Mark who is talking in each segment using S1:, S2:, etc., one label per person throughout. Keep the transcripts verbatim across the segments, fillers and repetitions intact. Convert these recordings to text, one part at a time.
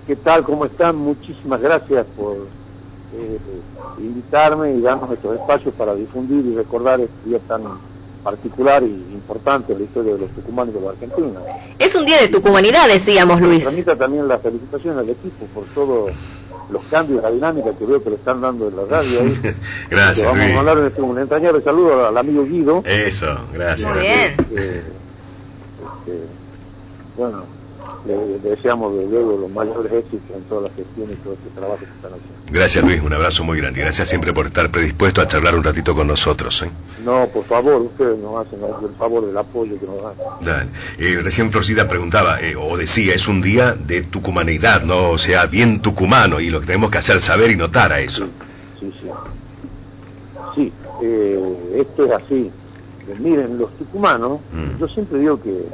S1: ¿Qué tal? ¿Cómo están? Muchísimas gracias por eh, invitarme y darnos estos espacios para difundir y recordar este día tan particular y importante en la historia de los tucumanos y de los argentinos.
S2: Es un día de tucumanidad, decíamos, Luis.
S1: Transmita también las felicitaciones al equipo por todos los cambios, la dinámica que veo que le están dando en la radio ahí.
S3: Gracias,
S1: vamos
S3: Luis.
S1: a hablar este, un entrañable saludo al amigo Guido.
S3: Eso, gracias.
S2: Muy bien.
S1: Eh, este, bueno, le, le deseamos de luego los mayores éxitos en toda la gestión y todo este trabajo que están haciendo.
S3: Gracias, Luis, un abrazo muy grande. Gracias siempre por estar predispuesto a charlar un ratito con nosotros, ¿eh?
S1: No, por favor, ustedes nos hacen el favor del apoyo que nos dan.
S3: Dale. Eh, recién Florcita preguntaba, eh, o decía, es un día de tucumanidad, ¿no? O sea, bien tucumano, y lo que tenemos que hacer saber y notar a eso.
S1: Sí, sí, sí. Sí, eh, esto es así. Eh, miren, los tucumanos, mm. yo siempre digo que eh,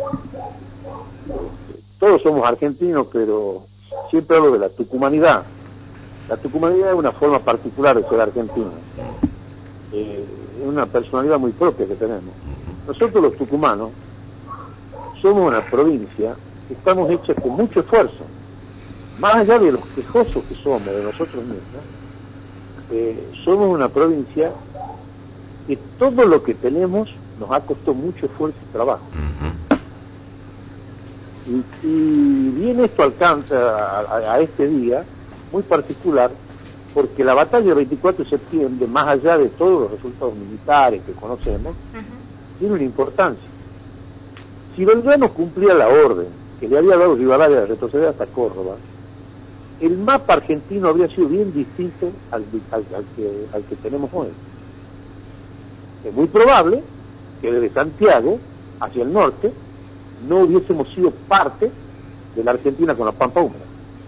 S1: todos somos argentinos, pero siempre hablo de la tucumanidad. La tucumanidad es una forma particular de ser argentino. Eh, es una personalidad muy propia que tenemos. Nosotros los tucumanos somos una provincia que estamos hechas con mucho esfuerzo. Más allá de los quejosos que somos de nosotros mismos, eh, somos una provincia que todo lo que tenemos nos ha costado mucho esfuerzo y trabajo. Y, y viene esto alcanza a, a, a este día muy particular, porque la batalla del veinticuatro de septiembre, más allá de todos los resultados militares que conocemos, uh-huh. tiene una importancia. Si Belgrano cumplía la orden que le había dado Rivadavia de retroceder hasta Córdoba, el mapa argentino habría sido bien distinto al, al, al, que, al que tenemos hoy. Es muy probable que desde Santiago hacia el norte no hubiésemos sido parte de la Argentina con la Pampa húmeda.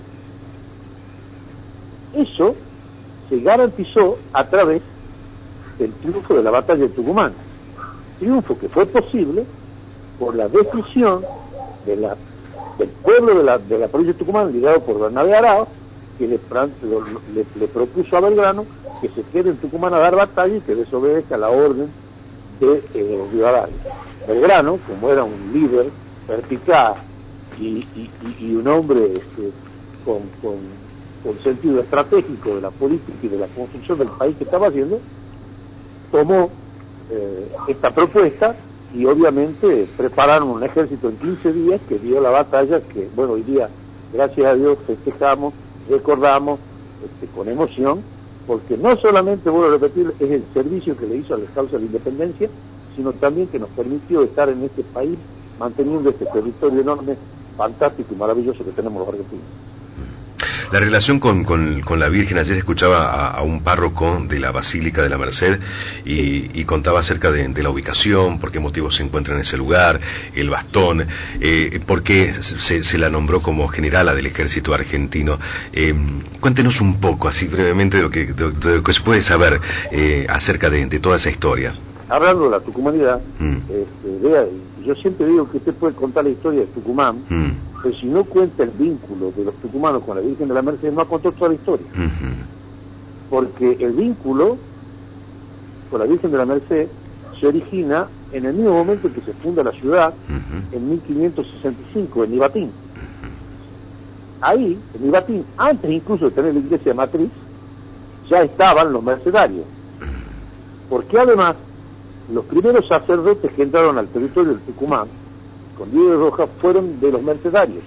S1: Eso se garantizó a través del triunfo de la batalla de Tucumán, triunfo que fue posible por la decisión de la, del pueblo de la, de la provincia de Tucumán, liderado por Bernabé Arao, que le, le, le propuso a Belgrano que se quede en Tucumán a dar batalla y que desobedezca la orden de eh, Rivadavia. Belgrano, como era un líder perspicaz y, y, y un hombre este, con, con con sentido estratégico de la política y de la construcción del país que estaba haciendo, tomó eh, esta propuesta y obviamente prepararon un ejército en quince días que dio la batalla que, bueno, hoy día, gracias a Dios, festejamos, recordamos este, con emoción, porque no solamente, vuelvo a repetir, es el servicio que le hizo a la causa de la independencia, sino también que nos permitió estar en este país manteniendo este territorio enorme, fantástico y maravilloso que tenemos los argentinos.
S3: La relación con, con, con la Virgen, ayer escuchaba a, a un párroco de la Basílica de la Merced y, y contaba acerca de, de la ubicación, por qué motivos se encuentra en ese lugar, el bastón, eh, por qué se, se la nombró como generala del ejército argentino. Eh, cuéntenos un poco, así brevemente, de lo que, de, de lo que se puede saber eh, acerca de, de toda esa historia.
S1: Hablando de la tucumanidad, mm. este, vea, yo siempre digo que usted puede contar la historia de Tucumán, mm. pero si no cuenta el vínculo de los tucumanos con la Virgen de la Merced, no ha contado toda la historia. Uh-huh. Porque el vínculo con la Virgen de la Merced se origina en el mismo momento en que se funda la ciudad, uh-huh. en mil quinientos sesenta y cinco, en Ibatín. Uh-huh. Ahí, en Ibatín, antes incluso de tener la iglesia matriz, ya estaban los mercedarios. Porque además, los primeros sacerdotes que entraron al territorio del Tucumán, con Diego de Rojas, fueron de los mercedarios.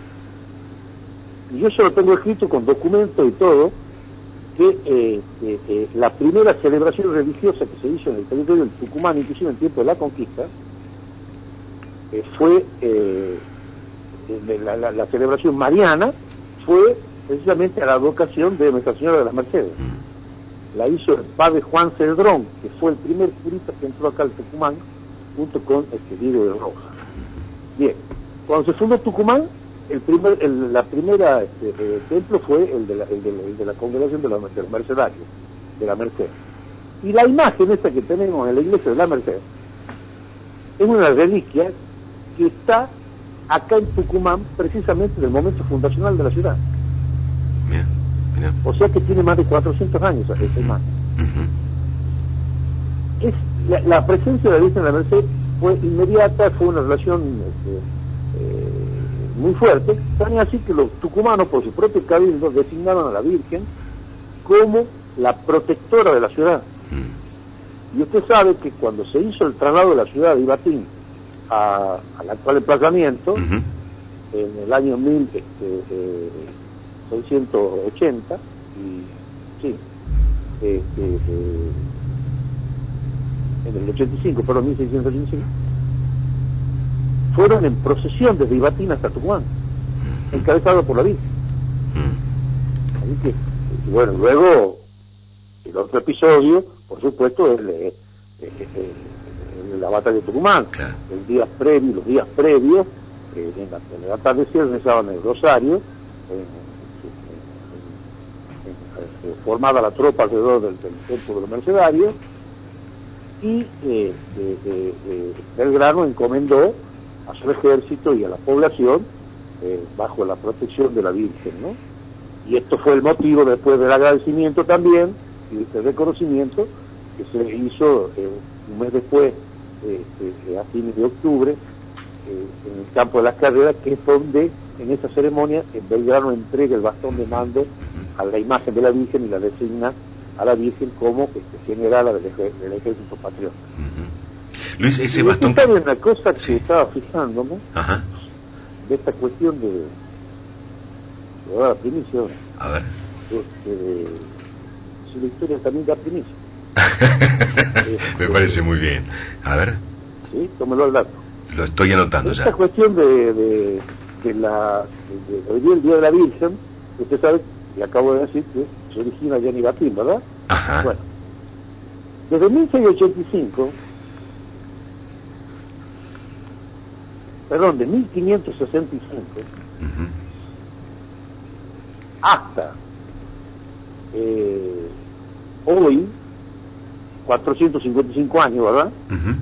S1: Y yo se lo tengo escrito con documentos y todo, que eh, eh, eh, la primera celebración religiosa que se hizo en el territorio del Tucumán, inclusive en el tiempo de la conquista, eh, fue eh, la, la, la celebración mariana, fue precisamente a la advocación de Nuestra Señora de las Mercedes. La hizo el padre Juan Cedrón, que fue el primer curita que entró acá al Tucumán, junto con este Diego de Rojas. Bien, cuando se fundó Tucumán, el primer, el, la primera este, eh, templo fue el de la, el de la, el de la congregación de, la, de los mercedarios, de la Merced. Y la imagen esta que tenemos en la iglesia de la Merced es una reliquia que está acá en Tucumán, precisamente en el momento fundacional de la ciudad.
S3: Bien, bien.
S1: O sea que tiene más de cuatrocientos años esta uh-huh. imagen. Uh-huh. Es, la, la presencia de la Virgen de la Merced fue inmediata, fue una relación este, eh, muy fuerte, tan así que los tucumanos, por su propio cabildo, designaron a la Virgen como la protectora de la ciudad. Mm. Y usted sabe que cuando se hizo el traslado de la ciudad de Ibatín a, al actual emplazamiento, uh-huh. en el año mil seiscientos ochenta, y, sí, este, eh, en el ochenta y cinco, perdón, mil seiscientos ochenta y cinco, fueron en procesión desde Ibatín hasta Tucumán, uh-huh. encabezado por la Virgen. Uh-huh. Así que, bueno, luego, el otro episodio, por supuesto, es eh, eh, eh, la batalla de Tucumán. Claro. El día previo, los días previos, eh, en, la, en el atardecer rezaban el rosario, en, en, en, en, formada la tropa alrededor del, del templo de los mercedarios, y eh, eh, eh, eh, Belgrano encomendó a su ejército y a la población eh, bajo la protección de la Virgen, ¿no? Y esto fue el motivo después del agradecimiento también y de este reconocimiento que se hizo eh, un mes después, eh, eh, a fines de octubre, eh, en el campo de las carreras, que es donde en esa ceremonia el Belgrano entrega el bastón de mando a la imagen de la Virgen y la designa a la Virgen como este, generala del, ej del ejército patriota.
S3: Uh-huh. Luis, ese
S1: y
S3: bastón...
S1: Hay una cosa que
S3: sí.
S1: estaba fijándome,
S3: ajá,
S1: de esta cuestión de, de la primicia.
S3: A ver.
S1: Este, si la historia también da primicia.
S3: Me parece muy bien. A ver.
S1: Sí, tómelo al dato.
S3: Lo estoy anotando
S1: esta
S3: ya.
S1: Esta cuestión de, de, de la... De, de, hoy día el Día de la Virgen, usted sabe, y acabo de decir que se origina allá en Ibatín, ¿verdad?
S3: Ajá.
S1: Bueno, desde mil seiscientos ochenta y cinco, perdón, de mil quinientos sesenta y cinco, uh-huh. hasta eh, hoy, cuatrocientos cincuenta y cinco años, ¿verdad? Uh-huh.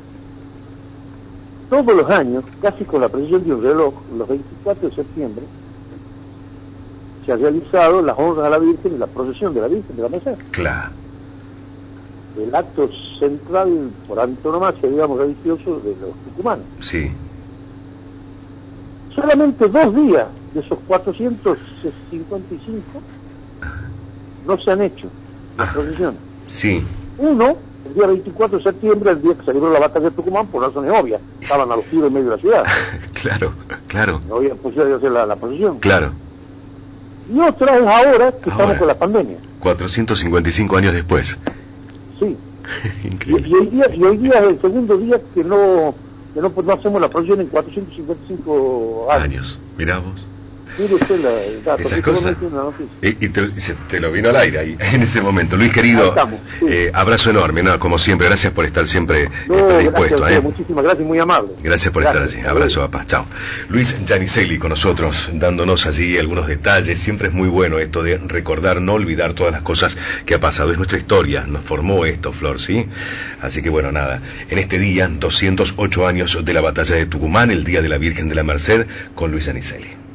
S1: Todos los años, casi con la precisión de un reloj, los veinticuatro de septiembre, se ha realizado las honras a la Virgen y la procesión de la Virgen de la Merced.
S3: Claro.
S1: El acto central, por antonomasia, digamos, religioso de los tucumanos.
S3: Sí.
S1: Solamente dos días de esos cuatrocientos cincuenta y cinco no se han hecho las procesiones.
S3: Sí.
S1: Uno, el día veinticuatro de septiembre, el día que se libró la batalla de Tucumán, por razones obvias. Estaban a los tiros en medio de la ciudad.
S3: Claro, claro.
S1: No había posibilidad de hacer la, la procesión.
S3: Claro.
S1: Y otra es ahora que
S3: ahora,
S1: estamos con la pandemia.
S3: cuatrocientos cincuenta y cinco años después.
S1: Sí.
S3: Increíble.
S1: Y, y, hoy día, y hoy día es el segundo día que no, que no, no hacemos la procesión en cuatrocientos cincuenta y cinco años.
S3: Años. Mirá vos.
S1: Mire usted la, el dato.
S3: Esas cosas. Y, y te, te lo vino al aire ahí, en ese momento. Luis, querido,
S1: estamos, sí.
S3: eh, abrazo enorme, ¿no? Como siempre, gracias por estar siempre
S1: no,
S3: eh, predispuesto.
S1: Gracias,
S3: ¿eh?
S1: Muchísimas gracias, muy amable.
S3: Gracias por gracias, estar allí. Abrazo, papá. Chao. Luis Giannicelli con nosotros, dándonos allí algunos detalles. Siempre es muy bueno esto de recordar, no olvidar todas las cosas que ha pasado. Es nuestra historia, nos formó esto, Flor, ¿sí? Así que bueno, nada. En este día, doscientos ocho años de la batalla de Tucumán, el Día de la Virgen de la Merced, con Luis Giannicelli.